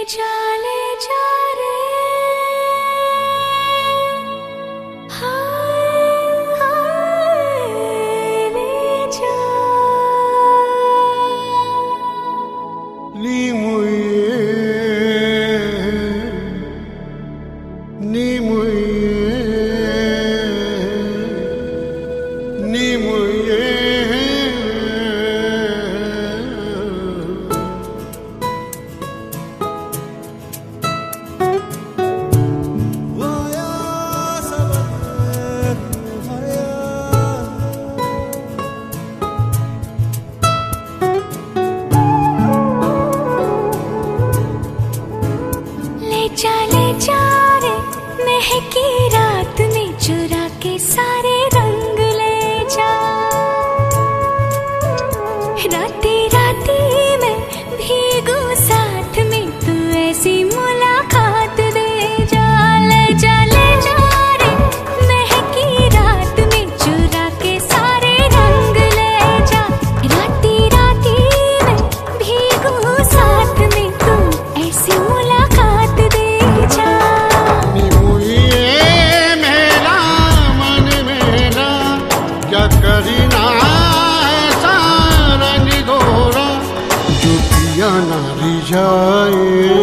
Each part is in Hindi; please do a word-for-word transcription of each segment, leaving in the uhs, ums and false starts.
जा ले जा रे हाय हाय ले जा ni mui ni mui ni mui जा ले जा रे महकी रात में चुरा के सारे रंग ले जा राती राती में भीगू साथ में तू ऐसी मुलाकात दे जा ले जा ले जा रे महकी रात में चुरा के सारे रंग ले जा राती राती में भीगू साथ में तू ऐसी मुलाकात दे करीना ऐसा रंग गोरा जो पिया ना रिझाए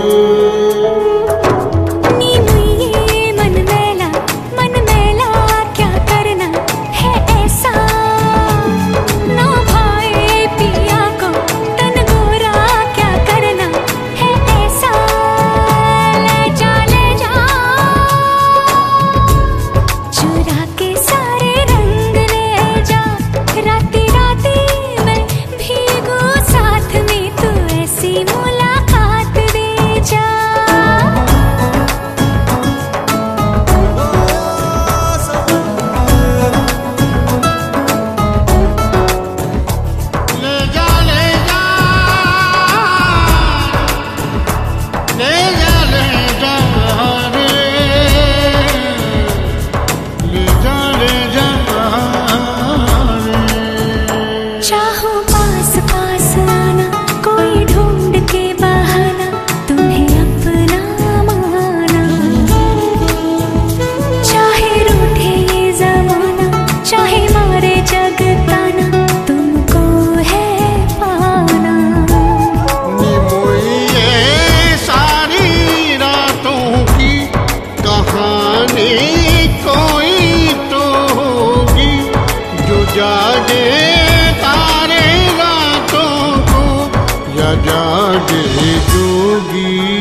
जागे तारे रातों को या जागे जोगी।